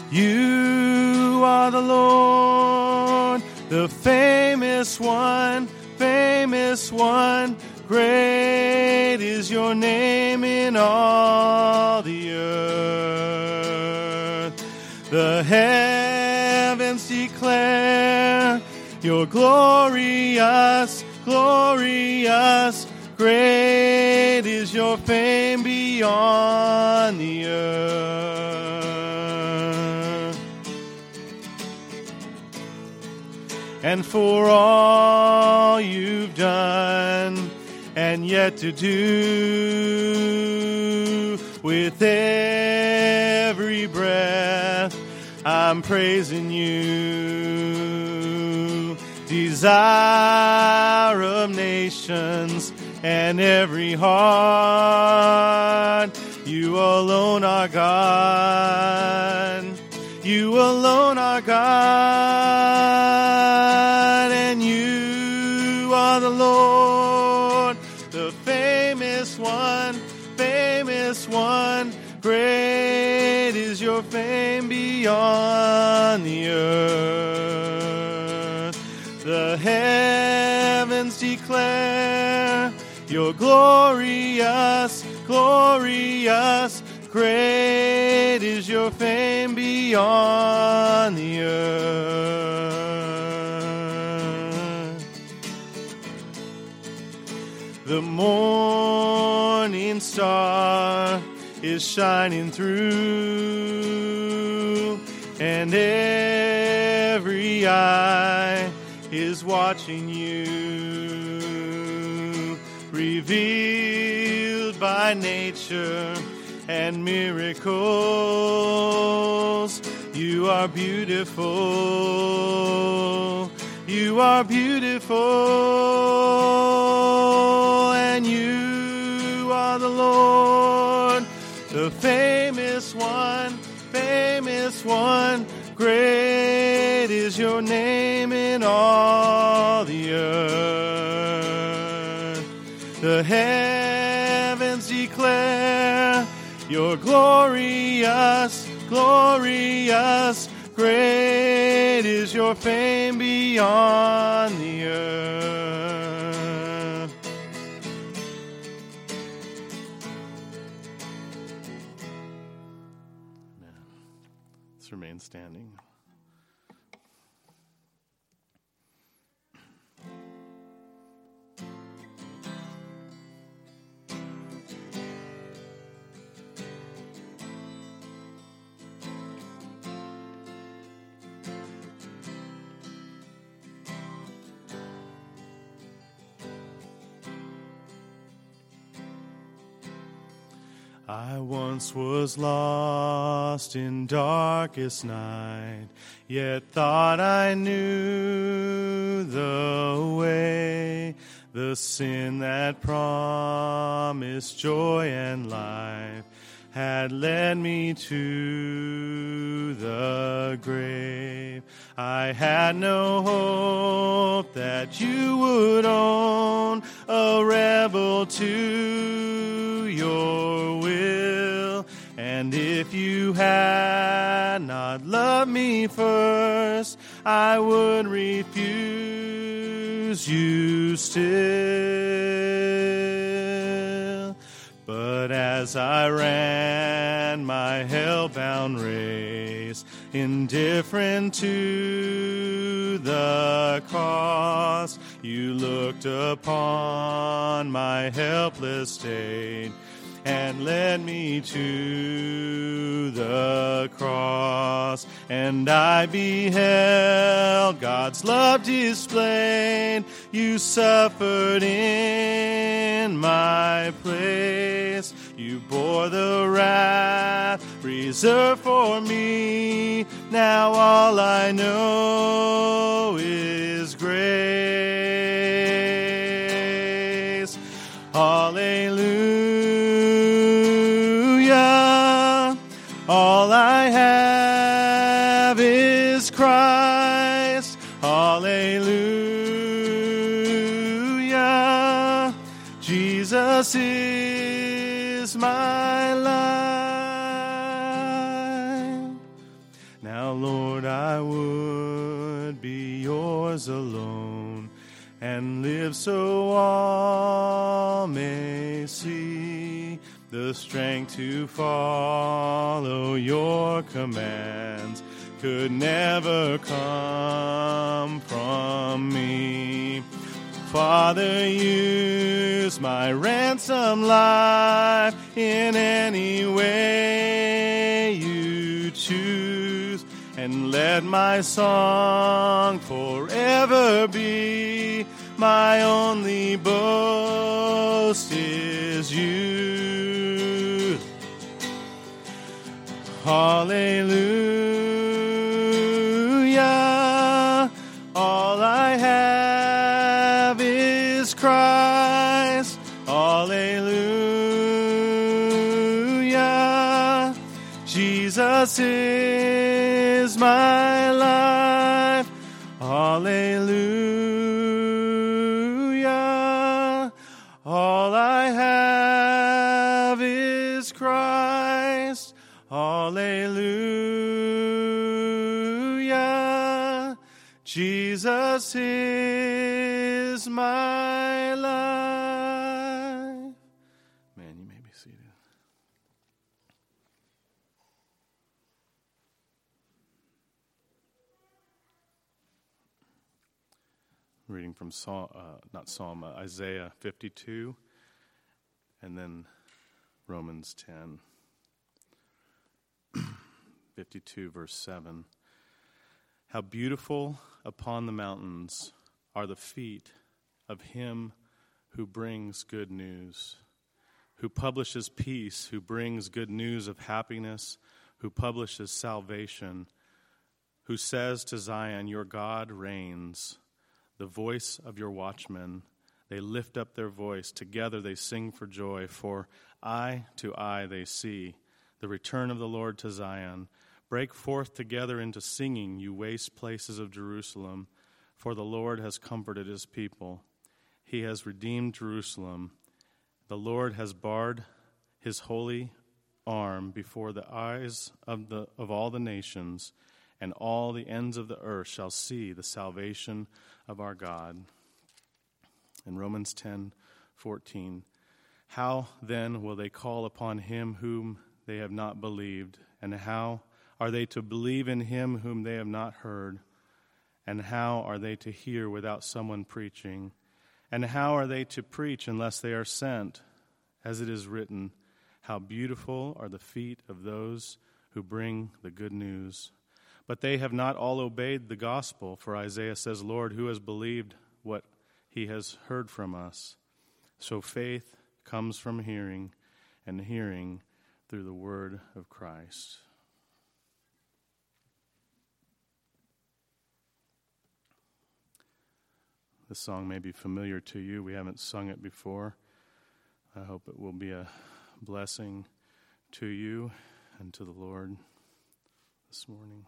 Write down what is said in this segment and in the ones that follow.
You are the Lord, the famous one, famous one. Great is your name in all the earth. The heavens declare your glorious, glorious. Great is your fame beyond the earth. And for all you've done and yet to do, with every breath I'm praising you. Desire of nations and every heart, you alone are God. You alone are God, and you are the Lord, the famous one, famous one. Great is your fame beyond the earth. The heavens declare your glorious, glorious. Great is your fame beyond the earth. The morning star is shining through, and every eye is watching you, revealed by nature and miracles. You are beautiful. You are beautiful, and you are the Lord, the famous one, famous one. Great is your name in all the earth. The heavens declare your glorious, glorious. Great is your fame beyond the earth. Amen. Let's remain standing. I once was lost in darkest night, yet thought I knew the way. The sin that promised joy and life had led me to the grave. I had no hope that you would own, a rebel to your will. And if you had not loved me first, I would refuse you still. But as I ran my hell-bound race, indifferent to the cost, you looked upon my helpless state and led me to the cross. And I beheld God's love displayed. You suffered in my place. You bore the wrath reserved for me. Now all I know is grace. Hallelujah. All I have is Christ. Hallelujah. Jesus is my life. Now, Lord, I would be yours alone and live so all may see the strength to follow your commands could never come from me. Father, use my ransom life in any way you choose, and let my song forever be my only boast is you. Hallelujah. All I have is Christ. Hallelujah. Jesus is my life. Hallelujah. All I have is Christ. Hallelujah. Jesus is my life. Man, you may be seated. Reading from Isaiah 52, and then Romans 10. 52, verse 7. How beautiful upon the mountains are the feet of him who brings good news, who publishes peace, who brings good news of happiness, who publishes salvation, who says to Zion, your God reigns. The voice of your watchmen, they lift up their voice. Together they sing for joy, for eye to eye they see the return of the Lord to Zion. Break forth together into singing, you waste places of Jerusalem, for the Lord has comforted his people. He has redeemed Jerusalem. The Lord has bared his holy arm before the eyes of all the nations, and all the ends of the earth shall see the salvation of our God. In Romans 10:14, how then will they call upon him whom they have not believed? And how are they to believe in him whom they have not heard? And how are they to hear without someone preaching? And how are they to preach unless they are sent? As it is written, how beautiful are the feet of those who bring the good news. But they have not all obeyed the gospel, for Isaiah says, Lord, who has believed what he has heard from us? So faith comes from hearing, and hearing through the word of Christ. This song may be familiar to you. We haven't sung it before. I hope it will be a blessing to you and to the Lord this morning.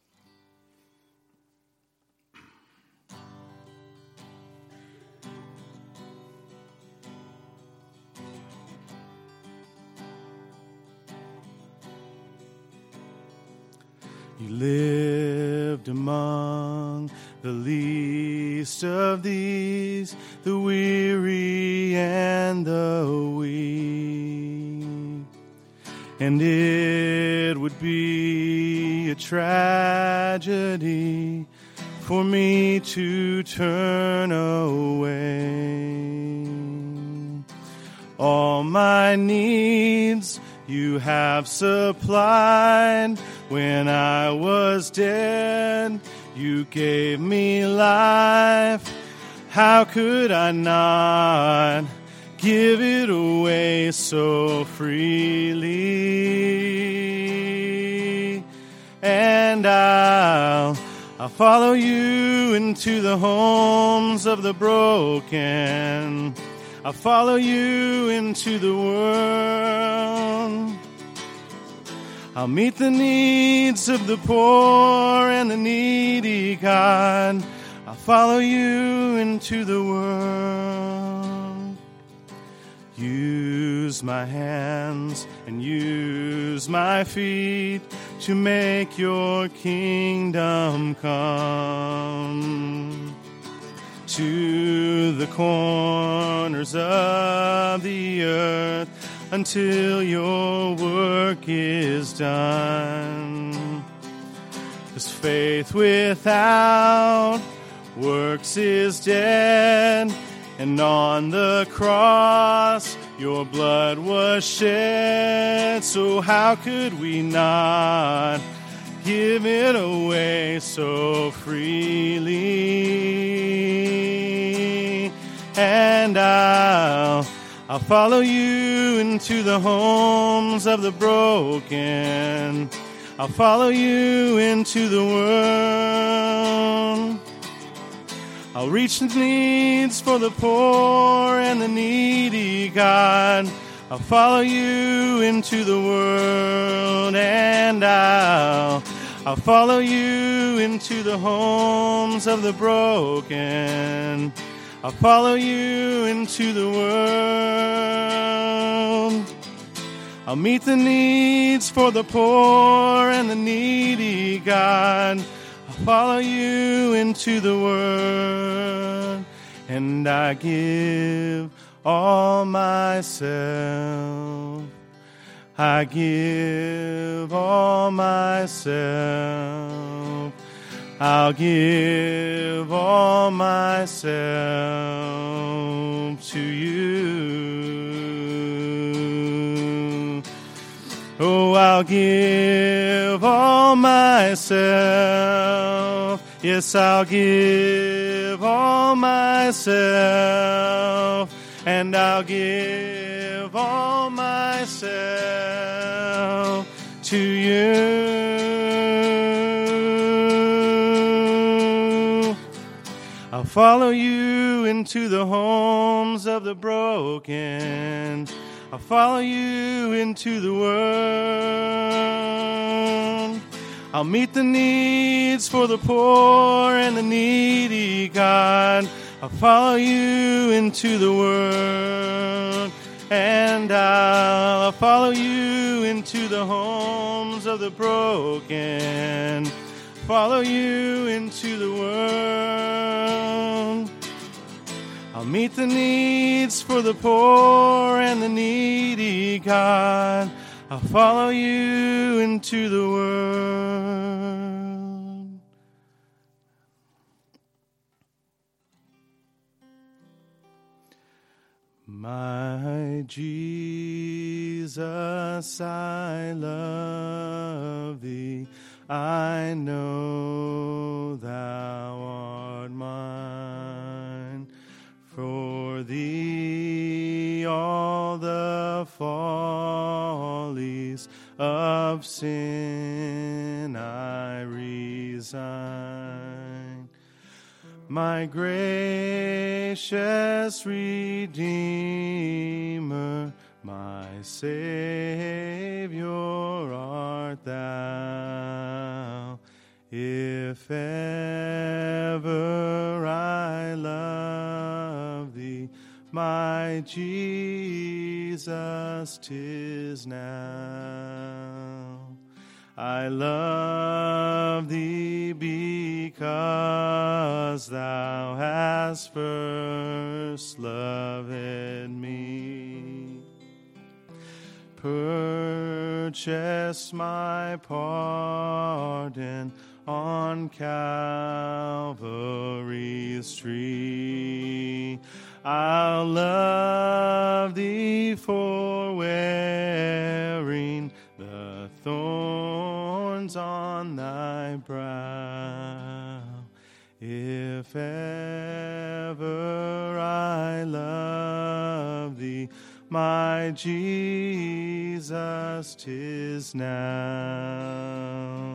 You lived among the least of these, the weary and the weak. And it would be a tragedy for me to turn away. All my needs you have supplied. When I was dead, you gave me life. How could I not give it away so freely? And I'll follow you into the homes of the broken. I'll follow you into the world. I'll meet the needs of the poor and the needy, God. I'll follow you into the world. Use my hands and use my feet to make your kingdom come to the corners of the earth until your work is done. 'Cause faith without works is dead, and on the cross your blood was shed. So how could we not give it away so freely? And I'll follow you into the homes of the broken. I'll follow you into the world. I'll reach the needs for the poor and the needy, God. I'll follow you into the world, and I'll follow you into the homes of the broken. I'll follow you into the world. I'll meet the needs for the poor and the needy, God. I'll follow you into the world, and I give all myself. I give all myself. I'll give all myself to you. Oh, I'll give all myself. Yes, I'll give all myself. And I'll give all myself to you. I'll follow you into the homes of the broken. I'll follow you into the world. I'll meet the needs for the poor and the needy, God. I'll follow you into the world, and I'll follow you into the homes of the broken. Follow you into the world. I'll meet the needs for the poor and the needy, God. I'll follow you into the world. My Jesus, I love thee. I know thou art mine. For thee all the follies of sin I resign. My gracious Redeemer, my Savior art thou. If ever I love thee, my Jesus, 'tis now. I love thee because thou hast first loved me. Purchase my pardon on Calvary's tree. I'll love thee for wearing the thorns on thy brow. If ever I love thee, my Jesus, 'tis now.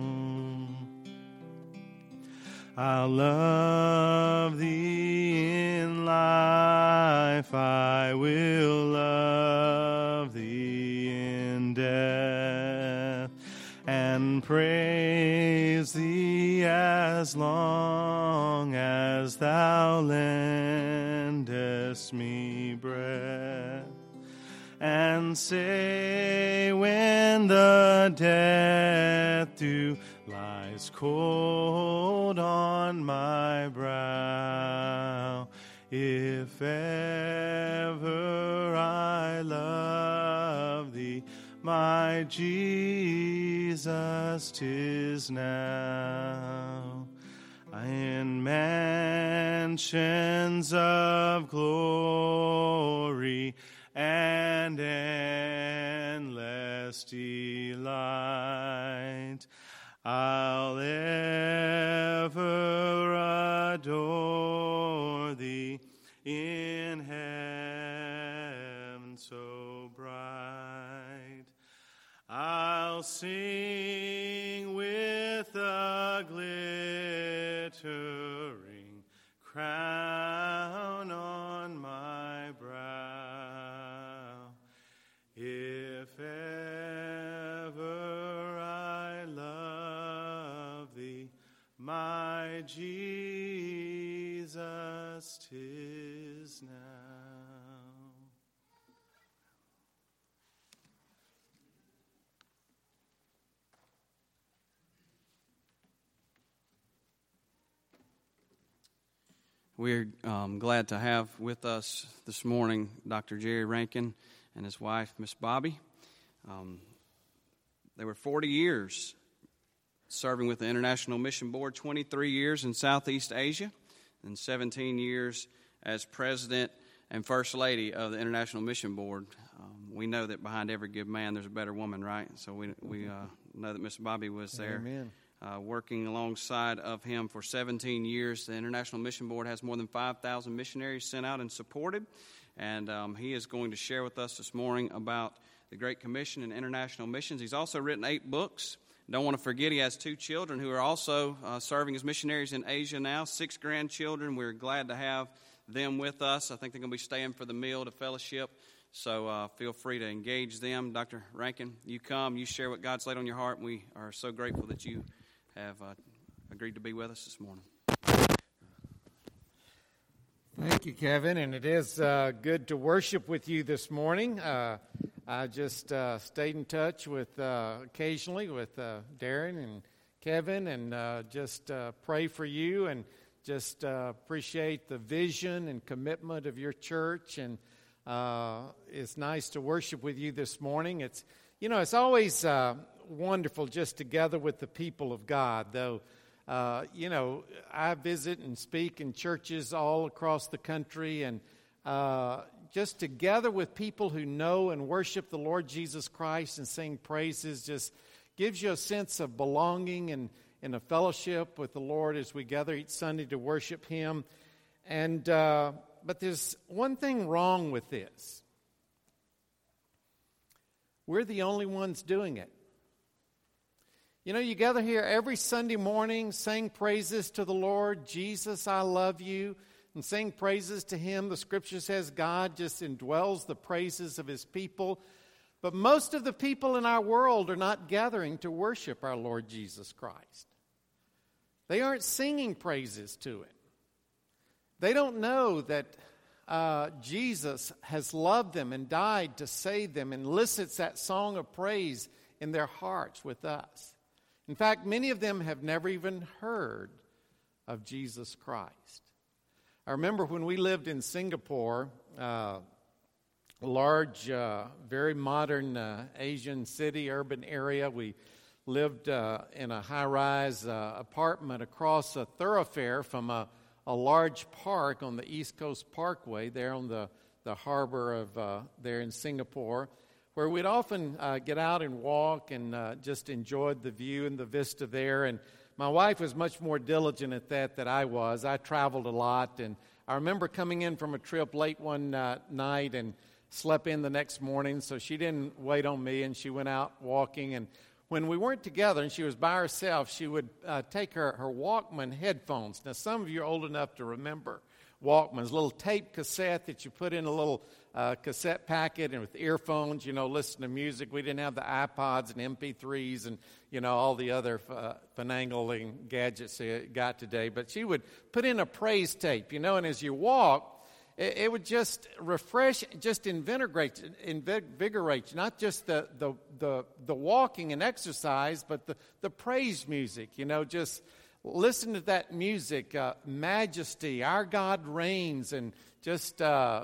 I'll love thee in life, I will love thee in death, and praise thee as long as thou lendest me breath. and say when the death dew lies cold on my brow, if ever I love thee, my Jesus, 'tis now. In mansions of glory and endless delight, I'll ever adore thee in heaven so bright. I'll sing with a glittering crown on my brow, if ever I love thee, my Jesus, 'tis now. We're glad to have with us this morning Dr. Jerry Rankin and his wife, Miss Bobby. They were 40 years serving with the International Mission Board, 23 years in Southeast Asia, and 17 years as president and first lady of the International Mission Board. We know that behind every good man there's a better woman, right? So we know that Miss Bobby was there. Amen. Working alongside of him for 17 years. The International Mission Board has more than 5,000 missionaries sent out and supported, and he is going to share with us this morning about the Great Commission and international missions. He's also written 8 books. Don't want to forget he has 2 children who are also serving as missionaries in Asia now, 6 grandchildren. We're glad to have them with us. I think they're going to be staying for the meal to fellowship, so feel free to engage them. Dr. Rankin, you come, you share what God's laid on your heart, and we are so grateful that you have agreed to be with us this morning. Thank you, Kevin, and it is good to worship with you this morning. I just stayed in touch with occasionally with Darren and Kevin, and just pray for you, and just appreciate the vision and commitment of your church. And it's nice to worship with you this morning. It's always wonderful just together with the people of God, though. I visit and speak in churches all across the country, and just together with people who know and worship the Lord Jesus Christ and sing praises just gives you a sense of belonging and a fellowship with the Lord as we gather each Sunday to worship Him. And but there's one thing wrong with this. We're the only ones doing it. You gather here every Sunday morning, sing praises to the Lord. Jesus, I love you. And sing praises to Him. The Scripture says God just indwells the praises of His people. But most of the people in our world are not gathering to worship our Lord Jesus Christ. They aren't singing praises to Him. They don't know that Jesus has loved them and died to save them, and elicits that song of praise in their hearts with us. In fact, many of them have never even heard of Jesus Christ. I remember when we lived in Singapore, a large, very modern Asian city, urban area. We lived in a high-rise apartment across a thoroughfare from a large park on the East Coast Parkway there on the harbor of there in Singapore, where we'd often get out and walk and just enjoyed the view and the vista there. And my wife was much more diligent at that than I was. I traveled a lot, and I remember coming in from a trip late one night and slept in the next morning, so she didn't wait on me, and she went out walking. And when we weren't together and she was by herself, she would take her Walkman headphones. Now, some of you are old enough to remember Walkmans, little tape cassette that you put in a little cassette packet, and with earphones, listen to music. We didn't have the iPods and MP3s and, all the other finagling gadgets you got today. But she would put in a praise tape, and as you walk, it would just refresh, just invigorate you, not just the walking and exercise, but the praise music, just listen to that music, majesty, our God reigns, and just a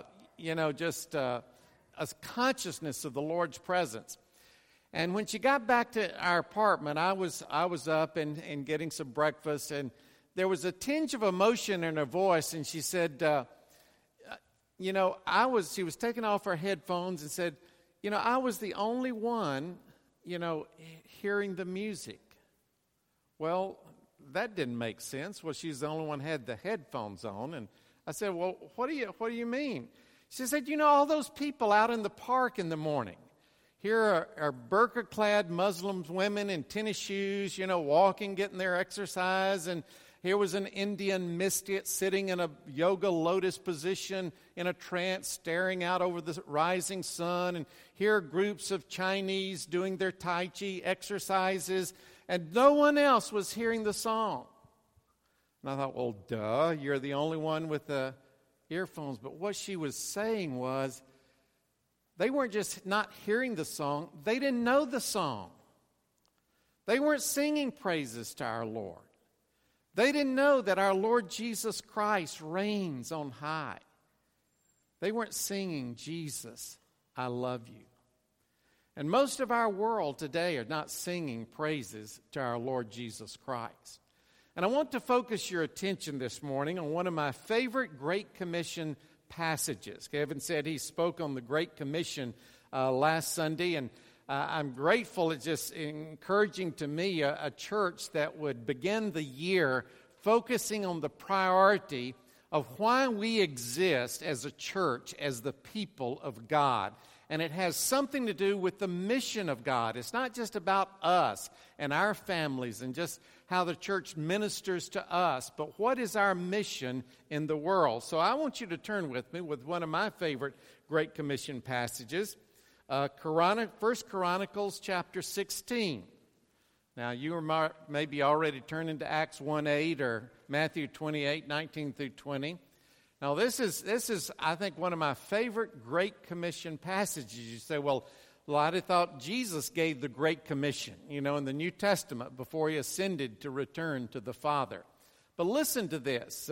consciousness of the Lord's presence. And when she got back to our apartment, I was up and getting some breakfast, and there was a tinge of emotion in her voice, and she said, she was taking off her headphones and said, I was the only one, hearing the music. Well, that didn't make sense. Well, she's the only one who had the headphones on, and I said, well, what do you mean? She said, all those people out in the park in the morning. Here are burqa-clad Muslim women in tennis shoes, walking, getting their exercise. And here was an Indian mystic sitting in a yoga lotus position in a trance, staring out over the rising sun. And here are groups of Chinese doing their Tai Chi exercises. And no one else was hearing the song. And I thought, well, duh, you're the only one with the earphones. But what she was saying was, they weren't just not hearing the song, they didn't know the song. They weren't singing praises to our Lord. They didn't know that our Lord Jesus Christ reigns on high. They weren't singing, Jesus, I love you. And most of our world today are not singing praises to our Lord Jesus Christ. And I want to focus your attention this morning on one of my favorite Great Commission passages. Kevin said he spoke on the Great Commission last Sunday, and I'm grateful. It's just encouraging to me a church that would begin the year focusing on the priority of why we exist as a church, as the people of God. And it has something to do with the mission of God. It's not just about us and our families and just how the church ministers to us, but what is our mission in the world? So I want you to turn with me with one of my favorite Great Commission passages, 1 Chronicles chapter 16. Now, you are maybe already turning to Acts 1:8 or Matthew 28:19 through 20. Now, this is, I think, one of my favorite Great Commission passages. You say, well, I'd have thought Jesus gave the Great Commission, in the New Testament before he ascended to return to the Father. But listen to this.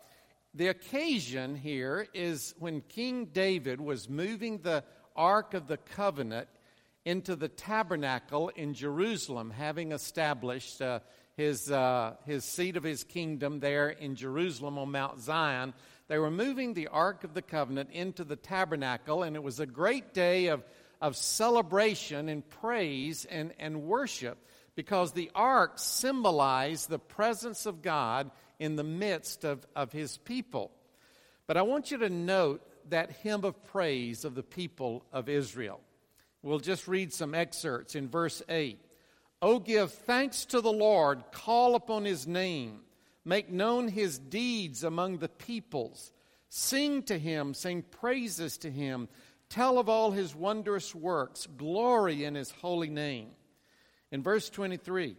The occasion here is when King David was moving the Ark of the Covenant into the tabernacle in Jerusalem, having established his seat of his kingdom there in Jerusalem on Mount Zion. They were moving the Ark of the Covenant into the tabernacle, and it was a great day of celebration and praise and worship, because the ark symbolized the presence of God in the midst of his people. But I want you to note that hymn of praise of the people of Israel. We'll just read some excerpts in verse 8. "O give thanks to the Lord, call upon his name, make known his deeds among the peoples. Sing to him, sing praises to him. Tell of all his wondrous works, glory in his holy name." In verse 23,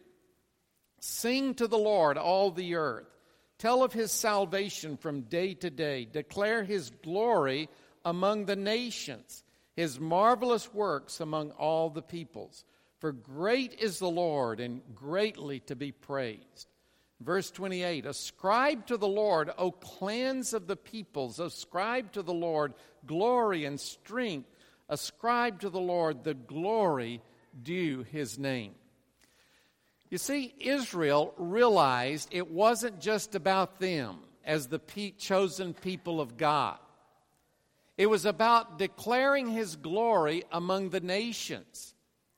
"Sing to the Lord, all the earth. Tell of his salvation from day to day. Declare his glory among the nations, his marvelous works among all the peoples. For great is the Lord and greatly to be praised." Verse 28, "Ascribe to the Lord, O clans of the peoples. Ascribe to the Lord glory and strength. Ascribe to the Lord the glory due his name." You see, Israel realized it wasn't just about them as the chosen people of God. It was about declaring his glory among the nations,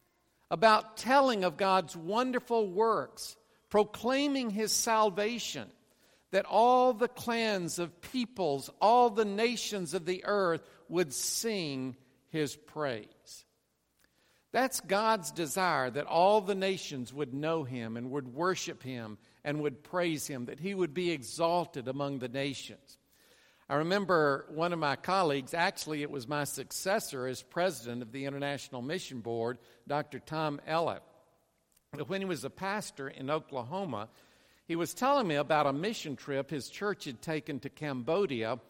about telling of God's wonderful works, proclaiming his salvation, that all the clans of peoples, all the nations of the earth would sing his praise. That's God's desire, that all the nations would know him and would worship him and would praise him, that he would be exalted among the nations. I remember one of my colleagues, actually it was my successor as president of the International Mission Board, Dr. Tom Ellett. When he was a pastor in Oklahoma, he was telling me about a mission trip his church had taken to Cambodia,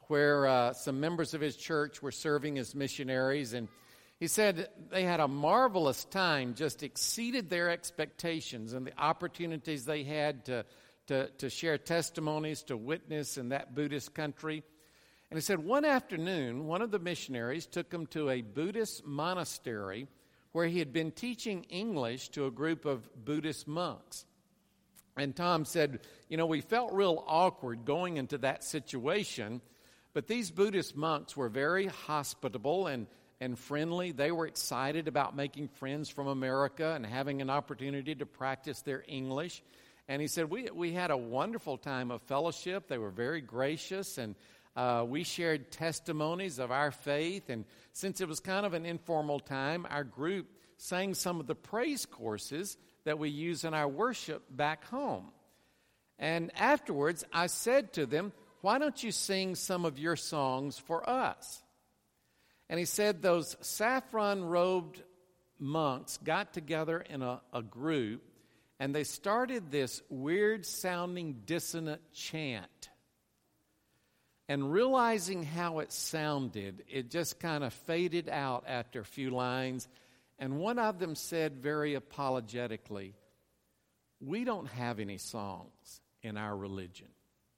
where some members of his church were serving as missionaries, and he said they had a marvelous time, just exceeded their expectations and the opportunities they had to share testimonies, to witness in that Buddhist country. And he said one afternoon, one of the missionaries took him to a Buddhist monastery where he had been teaching English to a group of Buddhist monks. And Tom said, we felt real awkward going into that situation, but these Buddhist monks were very hospitable and friendly. They were excited about making friends from America and having an opportunity to practice their English. And he said, we had a wonderful time of fellowship. They were very gracious, and we shared testimonies of our faith. And since it was kind of an informal time, our group sang some of the praise courses that we use in our worship back home. And afterwards, I said to them, why don't you sing some of your songs for us? And he said those saffron-robed monks got together in a group, and they started this weird-sounding dissonant chant. And realizing how it sounded, it just kind of faded out after a few lines. And one of them said very apologetically, we don't have any songs in our religion.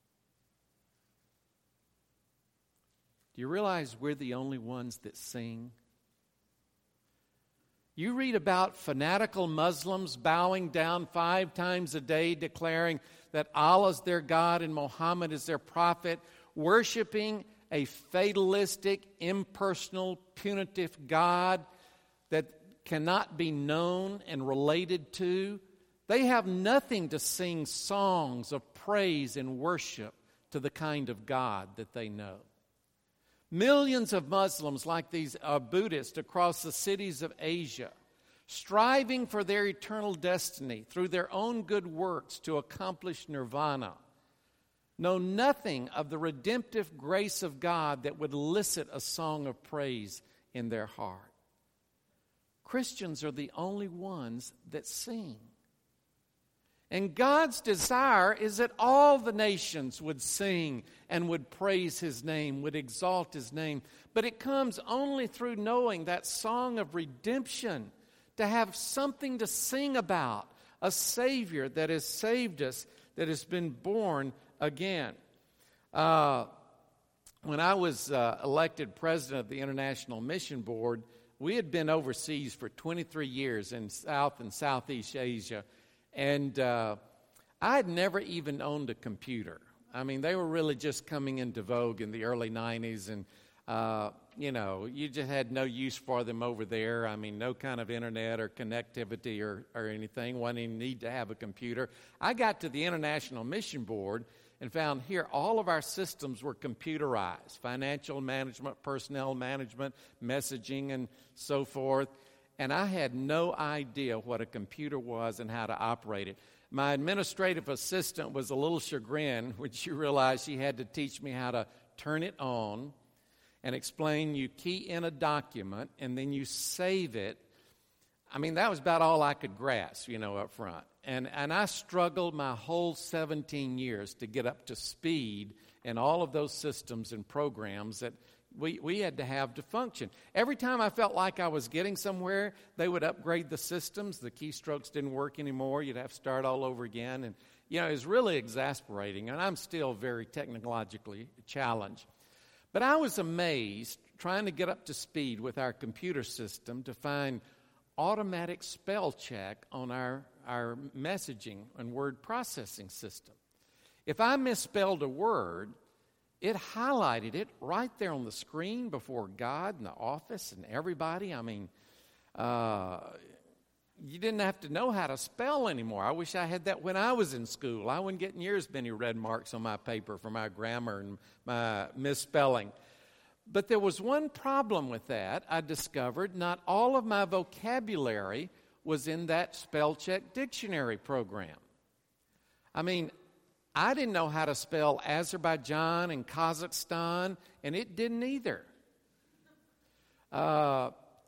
Do you realize we're the only ones that sing? You read about fanatical Muslims bowing down 5 times a day, declaring that Allah's their God and Muhammad is their prophet, worshiping a fatalistic, impersonal, punitive God that cannot be known and related to. They have nothing to sing songs of praise and worship to the kind of God that they know. Millions of Muslims like these Buddhists across the cities of Asia, striving for their eternal destiny through their own good works to accomplish nirvana, know nothing of the redemptive grace of God that would elicit a song of praise in their heart. Christians are the only ones that sing. And God's desire is that all the nations would sing and would praise His name, would exalt His name. But it comes only through knowing that song of redemption, to have something to sing about, a Savior that has saved us, that has been born again. When I was elected president of the International Mission Board, we had been overseas for 23 years in South and Southeast Asia. And I had never even owned a computer. I mean, they were really just coming into vogue in the early 90s, and, you just had no use for them over there. I mean, no kind of internet or connectivity or anything. One didn't need to have a computer. I got to the International Mission Board and found here all of our systems were computerized: financial management, personnel management, messaging, and so forth. And I had no idea what a computer was and how to operate it. My administrative assistant was a little chagrined when she realized she had to teach me how to turn it on and explain you key in a document and then you save it. I mean, that was about all I could grasp, up front. And I struggled my whole 17 years to get up to speed in all of those systems and programs that we had to have to function. Every time I felt like I was getting somewhere, they would upgrade the systems. The keystrokes didn't work anymore. You'd have to start all over again. And, it was really exasperating. And I'm still very technologically challenged. But I was amazed trying to get up to speed with our computer system to find automatic spell check on our messaging and word processing system. If I misspelled a word, it highlighted it right there on the screen before God and the office and everybody. I mean, you didn't have to know how to spell anymore. I wish I had that when I was in school. I wouldn't get near as many red marks on my paper for my grammar and my misspelling. But there was one problem with that. I discovered not all of my vocabulary was in that spell check dictionary program. I mean, I didn't know how to spell Azerbaijan and Kazakhstan, and it didn't either.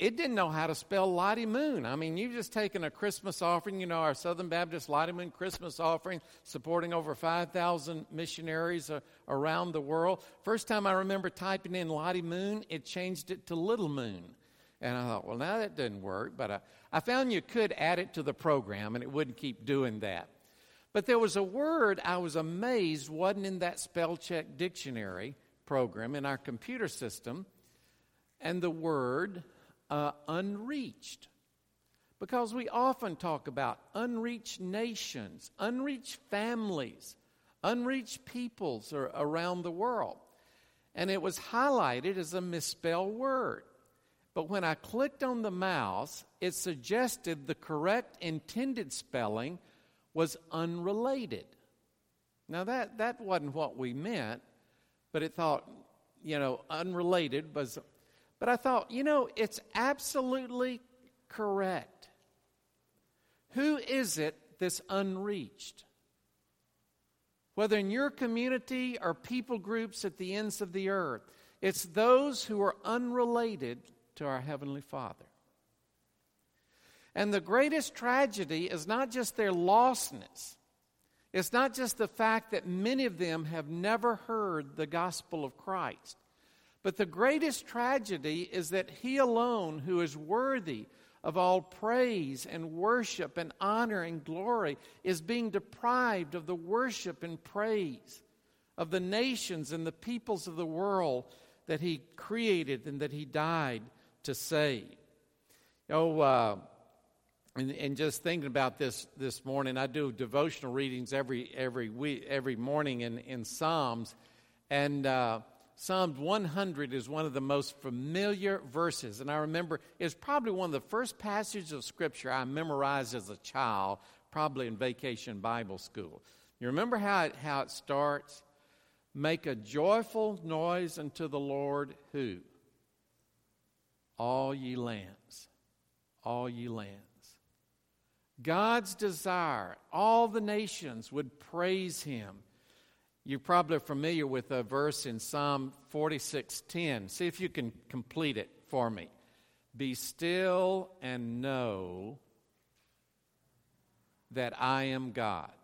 it didn't know how to spell Lottie Moon. I mean, you've just taken a Christmas offering, our Southern Baptist Lottie Moon Christmas offering, supporting over 5,000 missionaries around the world. First time I remember typing in Lottie Moon, it changed it to Little Moon. And I thought, well, now that didn't work. But I found you could add it to the program, and it wouldn't keep doing that. But there was a word I was amazed wasn't in that spell check dictionary program in our computer system, and the word unreached. Because we often talk about unreached nations, unreached families, unreached peoples around the world. And it was highlighted as a misspelled word. But when I clicked on the mouse, it suggested the correct intended spelling was unrelated. Now that wasn't what we meant, but it thought, unrelated was. But I thought, it's absolutely correct. Who is it that's unreached? Whether in your community or people groups at the ends of the earth, it's those who are unrelated to our Heavenly Father. And the greatest tragedy is not just their lostness. It's not just the fact that many of them have never heard the gospel of Christ. But the greatest tragedy is that He alone, who is worthy of all praise and worship and honor and glory, is being deprived of the worship and praise of the nations and the peoples of the world that He created and that He died to save. And just thinking about this morning, I do devotional readings every morning in Psalms, and Psalm 100 is one of the most familiar verses, and I remember it's probably one of the first passages of Scripture I memorized as a child, probably in vacation Bible school. You remember how it starts? Make a joyful noise unto the Lord, who? All ye lands. All ye lands. God's desire, all the nations would praise Him. You're probably familiar with a verse in Psalm 46:10. See if you can complete it for me. Be still and know that I am God.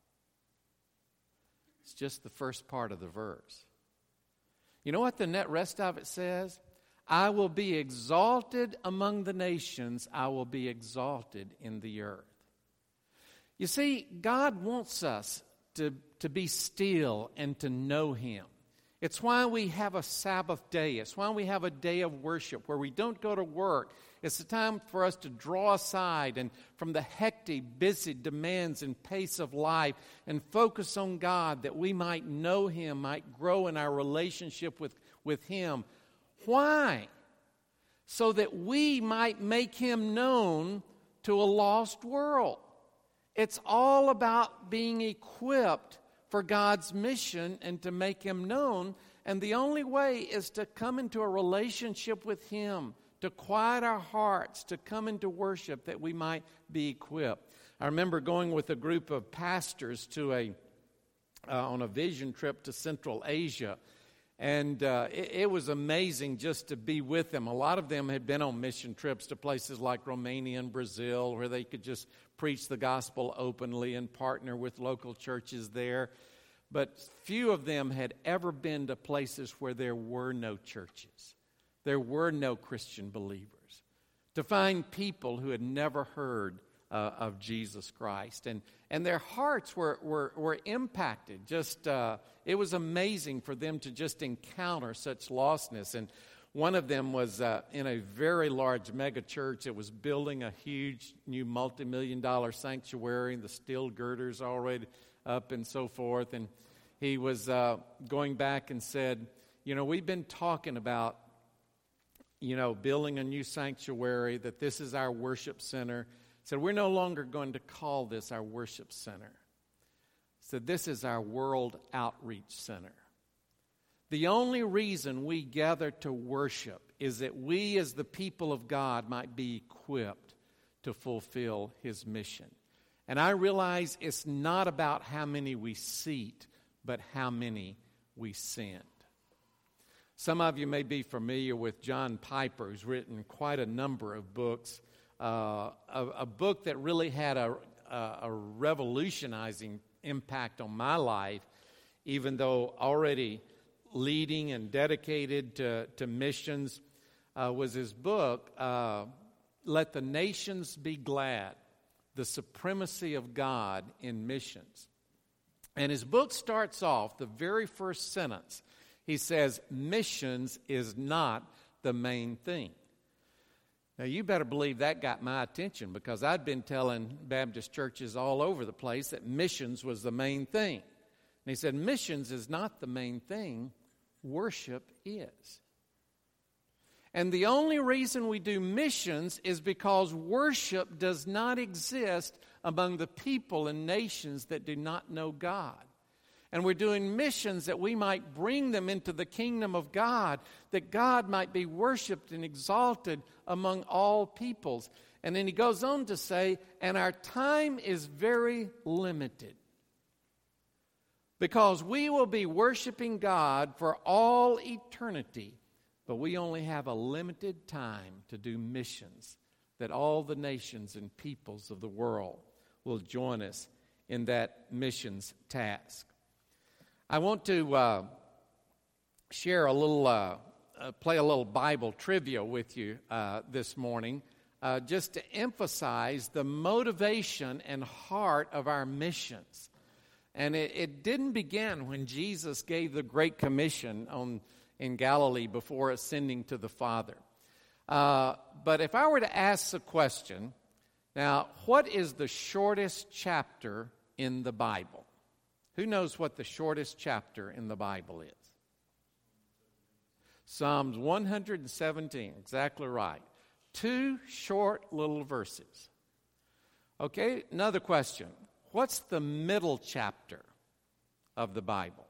It's just the first part of the verse. You know what the rest of it says? I will be exalted among the nations. I will be exalted in the earth. You see, God wants us to be still and to know Him. It's why we have a Sabbath day. It's why we have a day of worship where we don't go to work. It's a time for us to draw aside and from the hectic, busy demands and pace of life and focus on God that we might know Him, might grow in our relationship with Him. Why? So that we might make Him known to a lost world. It's all about being equipped for God's mission and to make Him known. And the only way is to come into a relationship with Him, to quiet our hearts, to come into worship that we might be equipped. I remember going with a group of pastors on a vision trip to Central Asia. And it was amazing just to be with them. A lot of them had been on mission trips to places like Romania and Brazil where they could just preach the gospel openly and partner with local churches there. But few of them had ever been to places where there were no churches. There were no Christian believers. To find people who had never heard of Jesus Christ. And their hearts were impacted. It was amazing for them to just encounter such lostness. And one of them was in a very large mega church that was building a huge new multi-million-dollar sanctuary, and the steel girders already up and so forth. And he was going back and said, we've been talking about, building a new sanctuary, that this is our worship center. Said, we're no longer going to call this our worship center. Said, this is our World Outreach Center. The only reason we gather to worship is that we as the people of God might be equipped to fulfill His mission. And I realize it's not about how many we seat, but how many we send. Some of you may be familiar with John Piper, who's written quite a number of books. A book that really had a revolutionizing impact on my life, even though already leading and dedicated to missions, was his book, Let the Nations Be Glad, The Supremacy of God in Missions. And his book starts off, the very first sentence, he says, missions is not the main thing. Now, you better believe that got my attention, because I'd been telling Baptist churches all over the place that missions was the main thing. And he said, missions is not the main thing, worship is. And the only reason we do missions is because worship does not exist among the people and nations that do not know God. And we're doing missions that we might bring them into the kingdom of God, that God might be worshiped and exalted among all peoples. And then he goes on to say, and our time is very limited, because we will be worshiping God for all eternity, but we only have a limited time to do missions, that all the nations and peoples of the world will join us in that missions task. I want to share a little, play a little Bible trivia with you this morning, just to emphasize the motivation and heart of our missions. And it didn't begin when Jesus gave the Great Commission in Galilee before ascending to the Father. But if I were to ask the question, now, what is the shortest chapter in the Bible? Who knows what the shortest chapter in the Bible is? Psalms 117, exactly right. 2 short little verses. Okay, another question. What's the middle chapter of the Bible?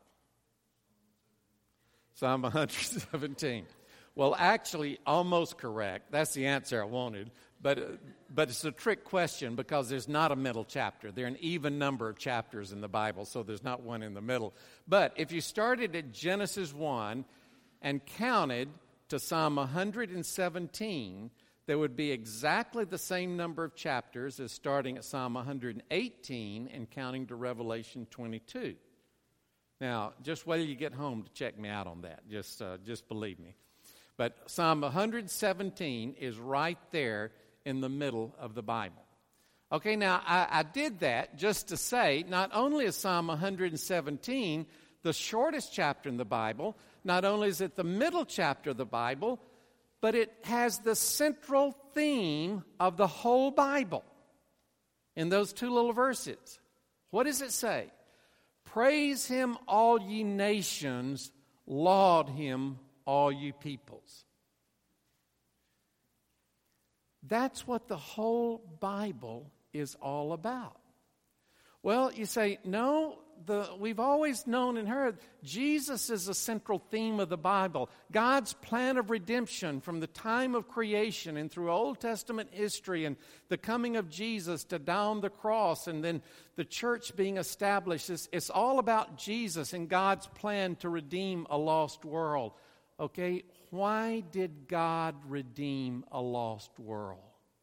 Psalm 117. Well, actually, almost correct. That's the answer I wanted. But it's a trick question, because there's not a middle chapter. There are an even number of chapters in the Bible, so there's not one in the middle. But if you started at Genesis 1 and counted to Psalm 117, there would be exactly the same number of chapters as starting at Psalm 118 and counting to Revelation 22. Now, just wait till you get home to check me out on that. Just believe me. But Psalm 117 is right there in the middle of the Bible. Okay, now I did that just to say, not only is Psalm 117 the shortest chapter in the Bible, not only is it the middle chapter of the Bible, but it has the central theme of the whole Bible in those 2 little verses. What does it say? Praise him, all ye nations, laud him, all you peoples. That's what the whole Bible is all about. Well, you say, no, we've always known and heard Jesus is the central theme of the Bible. God's plan of redemption from the time of creation and through Old Testament history and the coming of Jesus to down the cross and then the church being established. It's all about Jesus and God's plan to redeem a lost world. Okay, why did God redeem a lost world?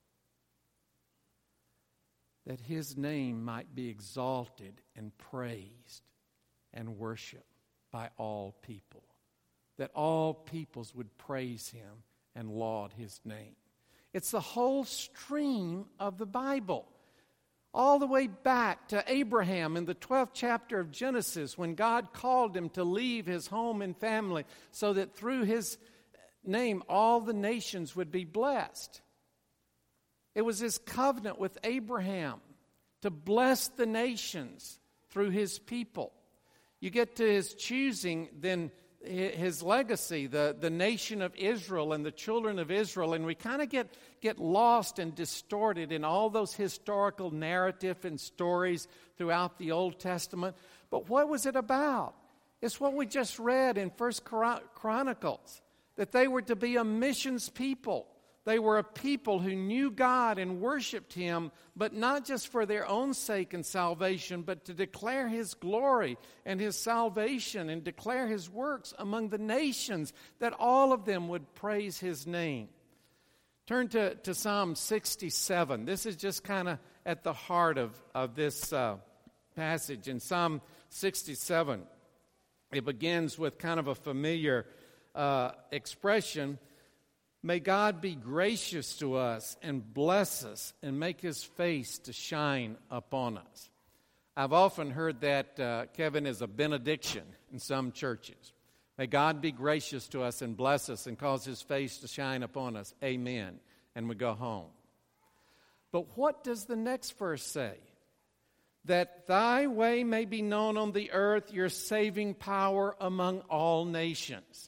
That his name might be exalted and praised and worshiped by all people. That all peoples would praise him and laud his name. It's the whole stream of the Bible. All the way back to Abraham in the 12th chapter of Genesis, when God called him to leave his home and family so that through his name all the nations would be blessed. It was his covenant with Abraham to bless the nations through his people. You get to his choosing, then his legacy, the nation of Israel and the children of Israel, and we kind of get lost and distorted in all those historical narrative and stories throughout the Old Testament. But what was it about? It's what we just read in 1 Chronicles, that they were to be a missions people. They were a people who knew God and worshiped Him, but not just for their own sake and salvation, but to declare His glory and His salvation and declare His works among the nations, that all of them would praise His name. Turn to Psalm 67. This is just kind of at the heart of this passage. In Psalm 67, it begins with kind of a familiar expression. May God be gracious to us and bless us and make His face to shine upon us. I've often heard that, Kevin, is a benediction in some churches. May God be gracious to us and bless us and cause His face to shine upon us. Amen. And we go home. But what does the next verse say? That thy way may be known on the earth, your saving power among all nations.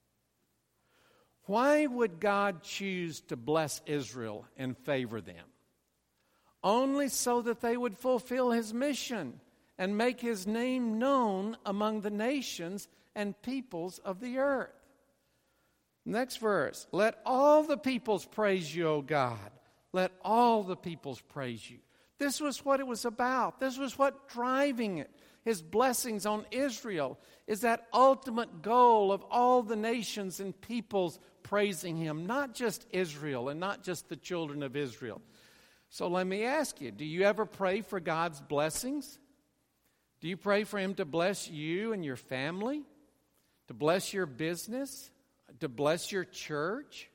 Why would God choose to bless Israel and favor them? Only so that they would fulfill His mission and make His name known among the nations and peoples of the earth. Next verse. Let all the peoples praise you, O God. Let all the peoples praise you. This was what it was about. This was what driving it. His blessings on Israel is that ultimate goal of all the nations and peoples praising Him, not just Israel and not just the children of Israel. So let me ask you, do you ever pray for God's blessings? Do you pray for Him to bless you and your family? To bless your business? To bless your church?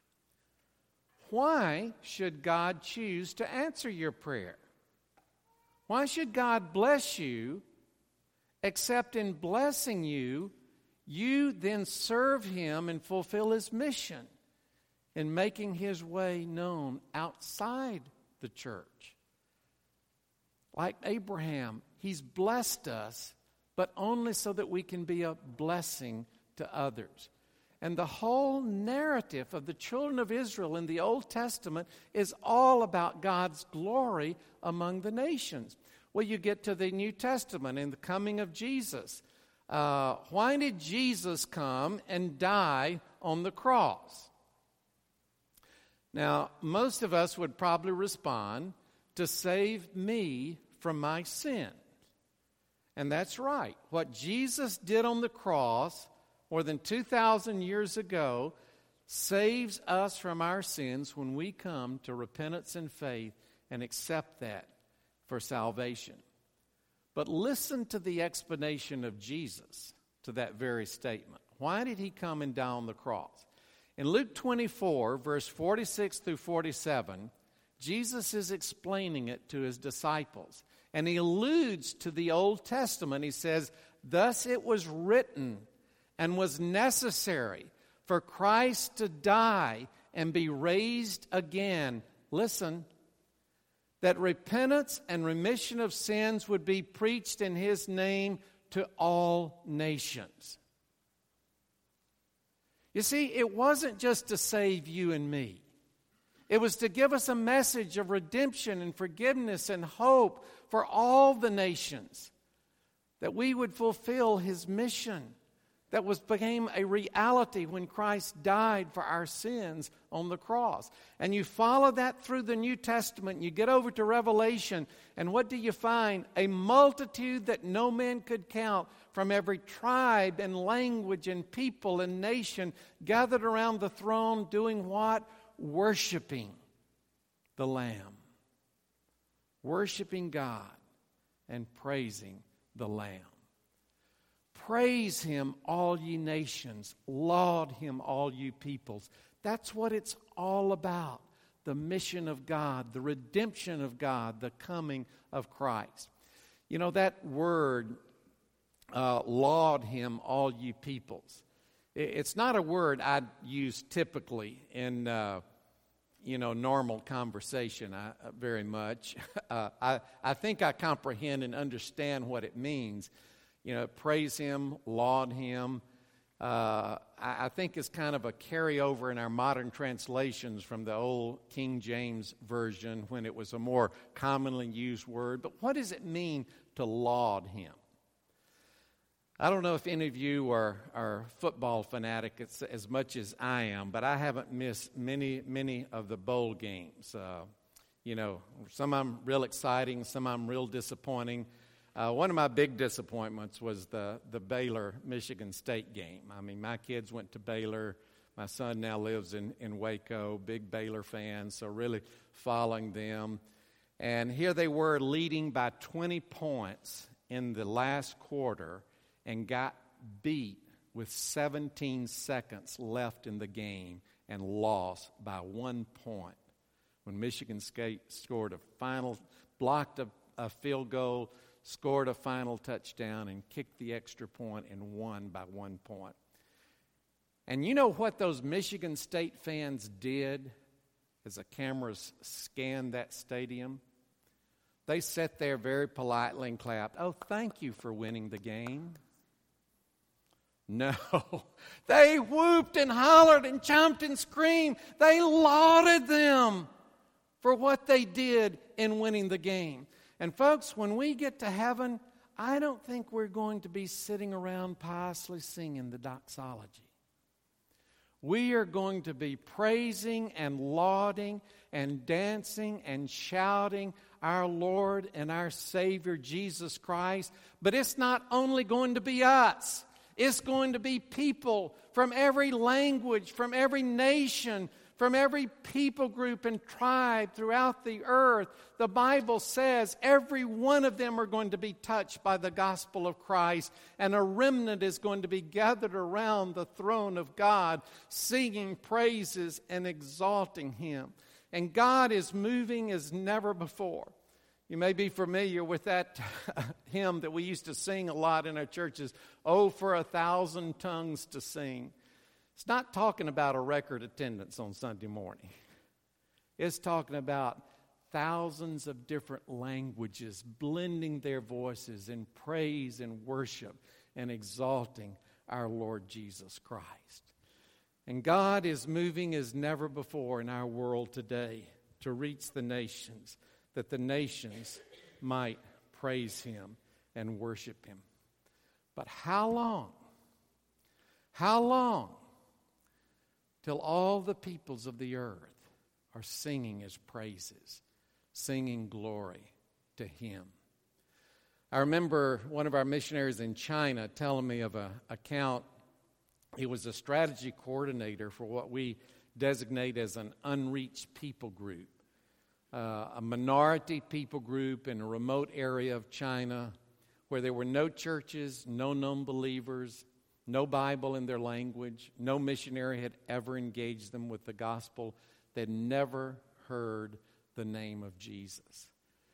Why should God choose to answer your prayer? Why should God bless you, except in blessing you, you then serve Him and fulfill His mission in making His way known outside the church? Like Abraham, He's blessed us, but only so that we can be a blessing to others. And the whole narrative of the children of Israel in the Old Testament is all about God's glory among the nations. Well, you get to the New Testament and the coming of Jesus. Why did Jesus come and die on the cross? Now, most of us would probably respond, to save me from my sin. And that's right. What Jesus did on the cross more than 2,000 years ago saves us from our sins when we come to repentance and faith and accept that for salvation. But listen to the explanation of Jesus to that very statement. Why did He come and die on the cross? In Luke 24, verse 46 through 47, Jesus is explaining it to His disciples. And He alludes to the Old Testament. He says, thus it was written and was necessary for Christ to die and be raised again. Listen, that repentance and remission of sins would be preached in His name to all nations. You see, it wasn't just to save you and me. It was to give us a message of redemption and forgiveness and hope for all the nations, that we would fulfill His mission that became a reality when Christ died for our sins on the cross. And you follow that through the New Testament, you get over to Revelation, and what do you find? A multitude that no man could count, from every tribe and language and people and nation, gathered around the throne doing what? Worshiping the Lamb. Worshiping God and praising the Lamb. Praise Him, all ye nations. Laud Him, all you peoples. That's what it's all about. The mission of God, the redemption of God, the coming of Christ. You know, that word, laud Him, all you peoples. It's not a word I'd use typically in, normal conversation very much. I think I comprehend and understand what it means. Praise Him, laud Him. I think it's kind of a carryover in our modern translations from the old King James Version when it was a more commonly used word. But what does it mean to laud Him? I don't know if any of you are football fanatics as much as I am, but I haven't missed many of the bowl games. Some of them real exciting, some of them real disappointing. One of my big disappointments was the Baylor-Michigan State game. I mean, my kids went to Baylor. My son now lives in Waco, big Baylor fan, so really following them. And here they were leading by 20 points in the last quarter and got beat with 17 seconds left in the game and lost by 1 point. When Michigan State scored blocked a field goal, scored a final touchdown, and kicked the extra point and won by 1 point. And you know what those Michigan State fans did as the cameras scanned that stadium? They sat there very politely and clapped. "Oh, thank you for winning the game." No, they whooped and hollered and jumped and screamed. They lauded them for what they did in winning the game. And folks, when we get to heaven, I don't think we're going to be sitting around piously singing the doxology. We are going to be praising and lauding and dancing and shouting our Lord and our Savior Jesus Christ. But it's not only going to be us. It's going to be people from every language, from every nation, from every people group and tribe throughout the earth. The Bible says every one of them are going to be touched by the gospel of Christ, and a remnant is going to be gathered around the throne of God, singing praises and exalting Him. And God is moving as never before. You may be familiar with that hymn that we used to sing a lot in our churches, "Oh, for 1,000 tongues to sing." It's not talking about a record attendance on Sunday morning. It's talking about thousands of different languages blending their voices in praise and worship and exalting our Lord Jesus Christ. And God is moving as never before in our world today to reach the nations, that the nations might praise Him and worship Him. But how long? How long till all the peoples of the earth are singing His praises, singing glory to Him? I remember one of our missionaries in China telling me of an account. He was a strategy coordinator for what we designate as an unreached people group. A minority people group in a remote area of China where there were no churches, no known believers, no Bible in their language, no missionary had ever engaged them with the gospel. They'd never heard the name of Jesus.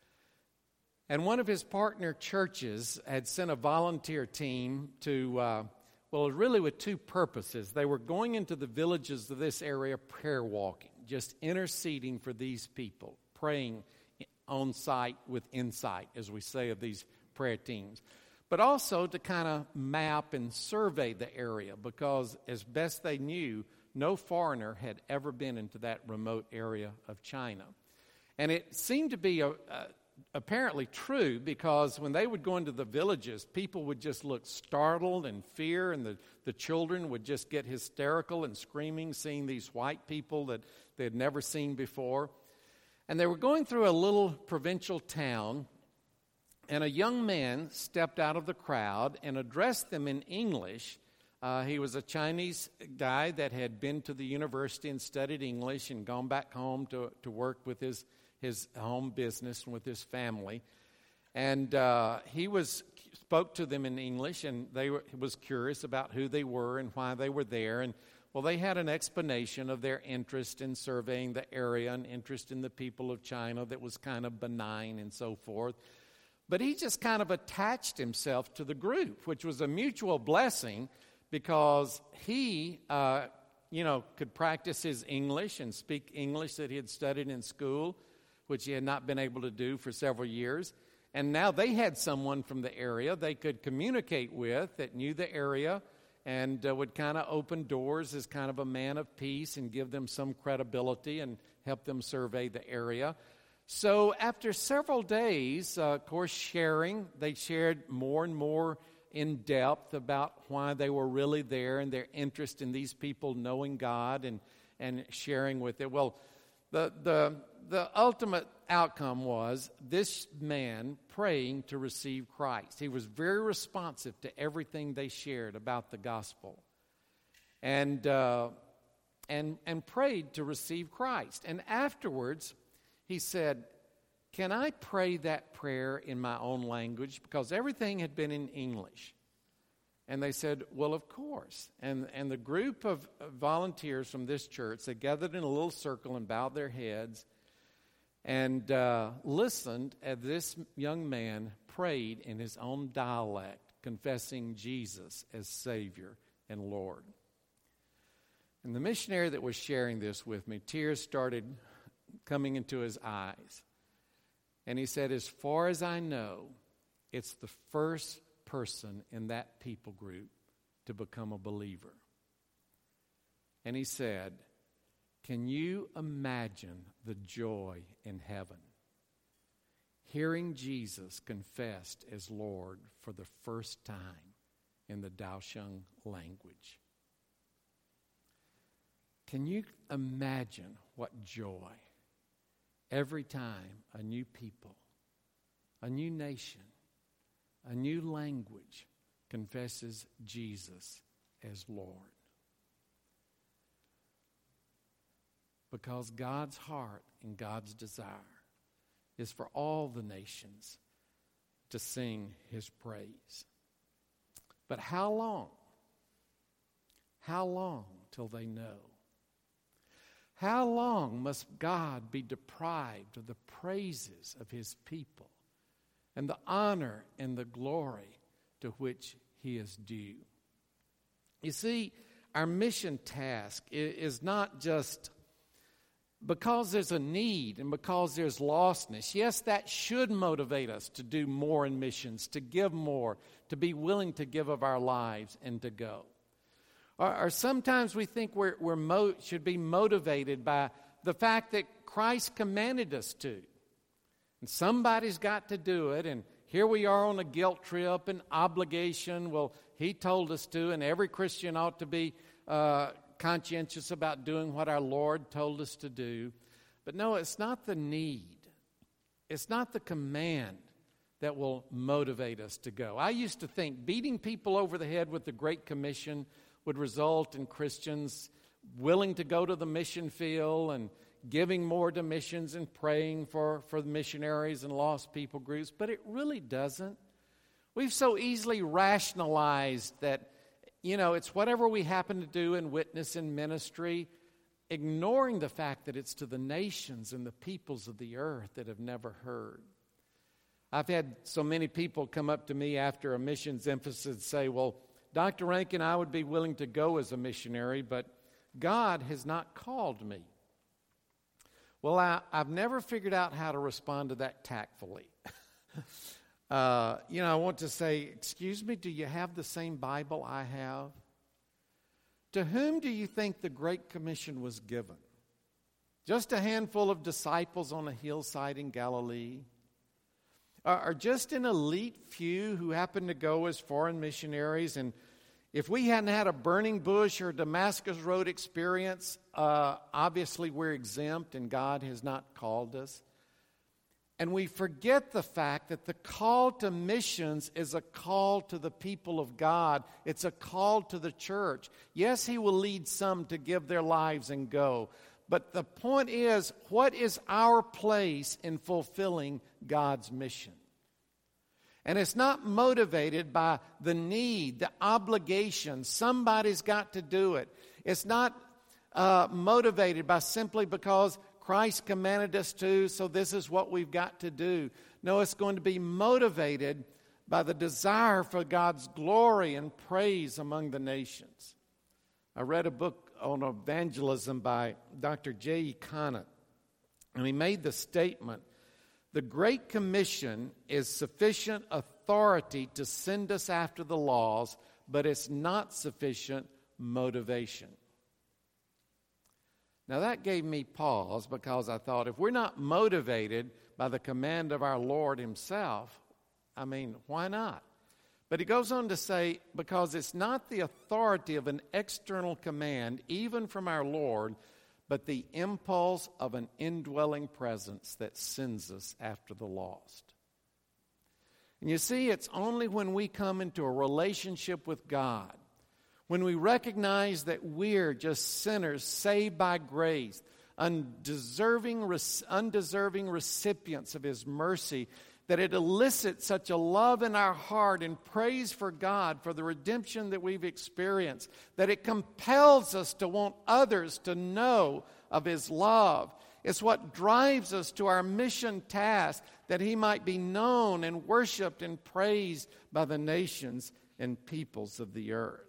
And one of his partner churches had sent a volunteer team to, really with two purposes. They were going into the villages of this area prayer walking, just interceding for these people, praying on site with insight, as we say of these prayer teams. But also to kind of map and survey the area, because as best they knew, no foreigner had ever been into that remote area of China. And it seemed to be apparently true, because when they would go into the villages, people would just look startled and fear, and the children would just get hysterical and screaming, seeing these white people that they had never seen before. And they were going through a little provincial town, and a young man stepped out of the crowd and addressed them in English. He was a Chinese guy that had been to the university and studied English and gone back home to work with his home business and with his family. And he spoke to them in English, and was curious about who they were and why they were there. And they had an explanation of their interest in surveying the area and interest in the people of China that was kind of benign and so forth. But he just kind of attached himself to the group, which was a mutual blessing, because he, could practice his English and speak English that he had studied in school, which he had not been able to do for several years. And now they had someone from the area they could communicate with that knew the area and would kind of open doors as kind of a man of peace and give them some credibility and help them survey the area. So after several days, of course, they shared more and more in depth about why they were really there and their interest in these people knowing God and sharing with it. Well, the ultimate outcome was this man praying to receive Christ. He was very responsive to everything they shared about the gospel, and prayed to receive Christ. And afterwards, he said, "Can I pray that prayer in my own language?" Because everything had been in English. And they said, "Well, of course." And the group of volunteers from this church, they gathered in a little circle and bowed their heads and listened as this young man prayed in his own dialect, confessing Jesus as Savior and Lord. And the missionary that was sharing this with me, tears started coming into his eyes. And he said, "As far as I know, it's the first person in that people group to become a believer." And he said, "Can you imagine the joy in heaven? Hearing Jesus confessed as Lord for the first time in the Daosheng language." Can you imagine what joy every time a new people, a new nation, a new language confesses Jesus as Lord? Because God's heart and God's desire is for all the nations to sing His praise. But how long? How long till they know? How long must God be deprived of the praises of His people and the honor and the glory to which He is due? You see, our mission task is not just because there's a need and because there's lostness. Yes, that should motivate us to do more in missions, to give more, to be willing to give of our lives and to go. Or sometimes we think we should be motivated by the fact that Christ commanded us to. And somebody's got to do it, and here we are on a guilt trip and obligation. Well, He told us to, and every Christian ought to be conscientious about doing what our Lord told us to do. But no, it's not the need. It's not the command that will motivate us to go. I used to think beating people over the head with the Great Commission would result in Christians willing to go to the mission field and giving more to missions and praying for the missionaries and lost people groups, but it really doesn't. We've so easily rationalized that, it's whatever we happen to do in witness and ministry, ignoring the fact that it's to the nations and the peoples of the earth that have never heard. I've had so many people come up to me after a missions emphasis and say, "Well, Dr. Rankin, I would be willing to go as a missionary, but God has not called me." Well, I've never figured out how to respond to that tactfully. I want to say, "Excuse me, do you have the same Bible I have? To whom do you think the Great Commission was given? Just a handful of disciples on a hillside in Galilee? Or just an elite few who happened to go as foreign missionaries? And if we hadn't had a burning bush or Damascus Road experience, obviously we're exempt and God has not called us." And we forget the fact that the call to missions is a call to the people of God. It's a call to the church. Yes, He will lead some to give their lives and go. But the point is, what is our place in fulfilling God's mission? And it's not motivated by the need, the obligation. Somebody's got to do it. It's not motivated by simply because Christ commanded us to, so this is what we've got to do. No, it's going to be motivated by the desire for God's glory and praise among the nations. I read a book on evangelism by Dr. J.E. Conant, and he made the statement, "The Great Commission is sufficient authority to send us after the laws, but it's not sufficient motivation." Now that gave me pause, because I thought, if we're not motivated by the command of our Lord Himself, why not? But he goes on to say, because it's not the authority of an external command, even from our Lord, but the impulse of an indwelling presence that sends us after the lost. And you see, it's only when we come into a relationship with God, when we recognize that we're just sinners saved by grace, undeserving recipients of His mercy, that it elicits such a love in our heart and praise for God for the redemption that we've experienced, that it compels us to want others to know of His love. It's what drives us to our mission task, that He might be known and worshiped and praised by the nations and peoples of the earth.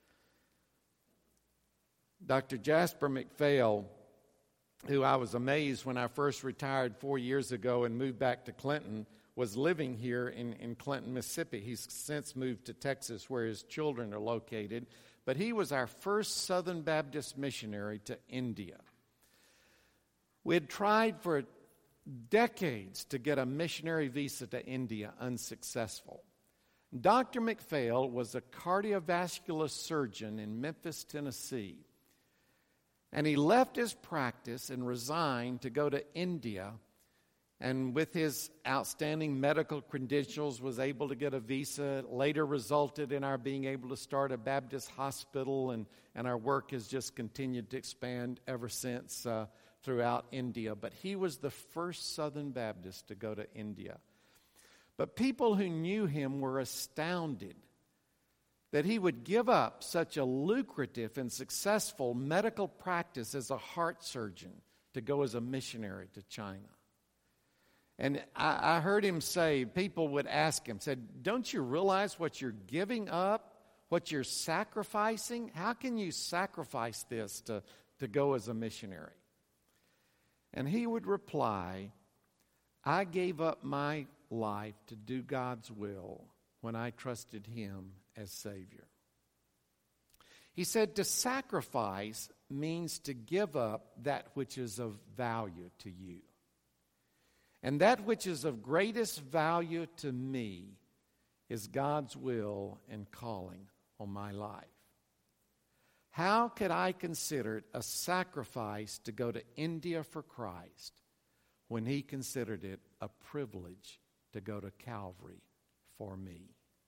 Dr. Jasper McPhail, who I was amazed when I first retired 4 years ago and moved back to Clinton, was living here in Clinton, Mississippi. He's since moved to Texas, where his children are located. But he was our first Southern Baptist missionary to India. We had tried for decades to get a missionary visa to India, unsuccessful. Dr. McPhail was a cardiovascular surgeon in Memphis, Tennessee. And he left his practice and resigned to go to India, and with his outstanding medical credentials was able to get a visa. It later resulted in our being able to start a Baptist hospital, and our work has just continued to expand ever since throughout India. But he was the first Southern Baptist to go to India. But people who knew him were astounded that he would give up such a lucrative and successful medical practice as a heart surgeon to go as a missionary to China. And I heard him say, people would ask him, said, "Don't you realize what you're giving up, what you're sacrificing? How can you sacrifice this to go as a missionary?" And he would reply, "I gave up my life to do God's will when I trusted Him as Savior." He said, to sacrifice means to give up that which is of value to you. And that which is of greatest value to me is God's will and calling on my life. How could I consider it a sacrifice to go to India for Christ when He considered it a privilege to go to Calvary for me?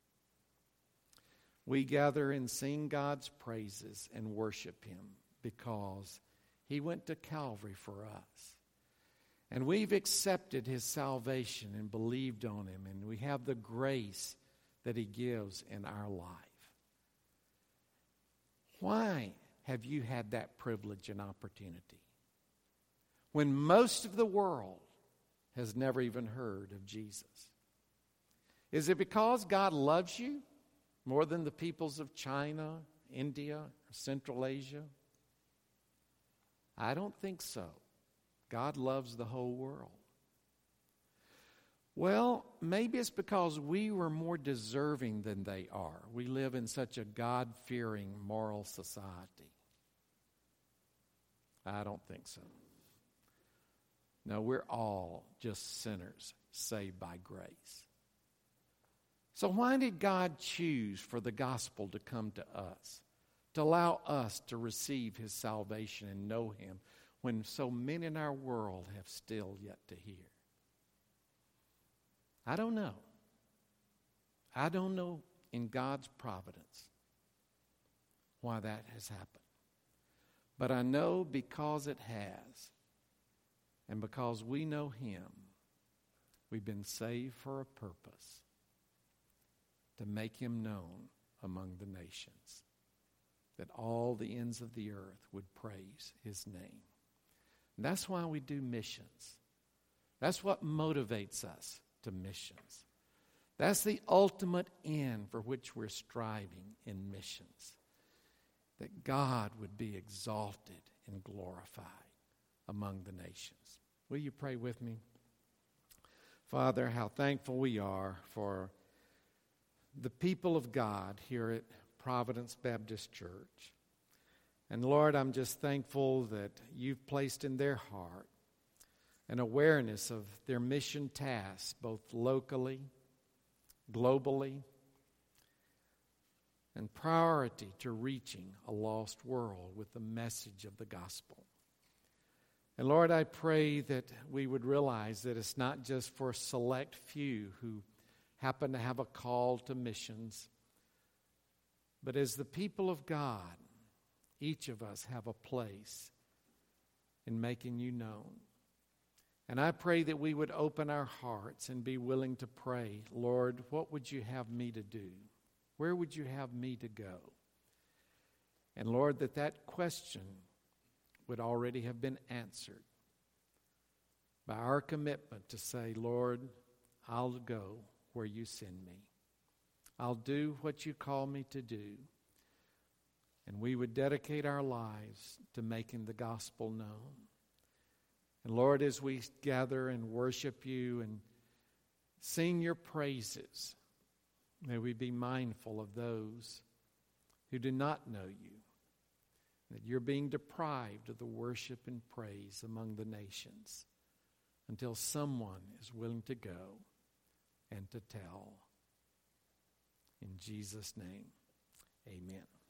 We gather and sing God's praises and worship Him because He went to Calvary for us. And we've accepted His salvation and believed on Him, and we have the grace that He gives in our life. Why have you had that privilege and opportunity when most of the world has never even heard of Jesus? Is it because God loves you more than the peoples of China, India, or Central Asia? I don't think so. God loves the whole world. Well, maybe it's because we were more deserving than they are. We live in such a God-fearing, moral society. I don't think so. No, we're all just sinners saved by grace. So why did God choose for the gospel to come to us, to allow us to receive His salvation and know Him, when so many in our world have still yet to hear? I don't know. I don't know in God's providence why that has happened. But I know because it has, and because we know Him, we've been saved for a purpose, to make Him known among the nations, that all the ends of the earth would praise His name. And that's why we do missions. That's what motivates us to missions. That's the ultimate end for which we're striving in missions, that God would be exalted and glorified among the nations. Will you pray with me? Father, how thankful we are for the people of God here at Providence Baptist Church. And Lord, I'm just thankful that You've placed in their heart an awareness of their mission tasks, both locally, globally, and priority to reaching a lost world with the message of the gospel. And Lord, I pray that we would realize that it's not just for a select few who happen to have a call to missions, but as the people of God, each of us have a place in making you known. And I pray that we would open our hearts and be willing to pray, Lord, what would you have me to do? Where would you have me to go? And Lord, that question would already have been answered by our commitment to say, Lord, I'll go where you send me. I'll do what you call me to do. And we would dedicate our lives to making the gospel known. And Lord, as we gather and worship you and sing your praises, may we be mindful of those who do not know you, that you're being deprived of the worship and praise among the nations until someone is willing to go and to tell. In Jesus' name, amen.